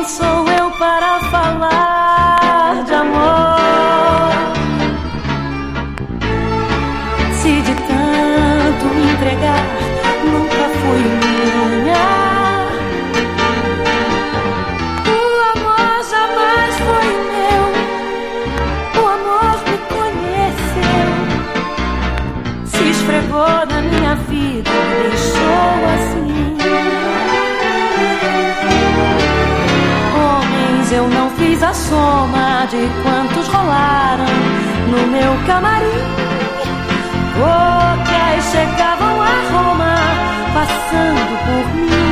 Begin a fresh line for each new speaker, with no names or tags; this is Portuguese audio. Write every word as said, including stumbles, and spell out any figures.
quem sou eu para falar de amor? Se de tanto me entregar nunca fui minha, o amor jamais foi meu. O amor me conheceu, se esfregou na minha vida e deixou assim. Eu não fiz a soma de quantos rolaram no meu camarim. Bocas chegavam a Roma, passando por mim.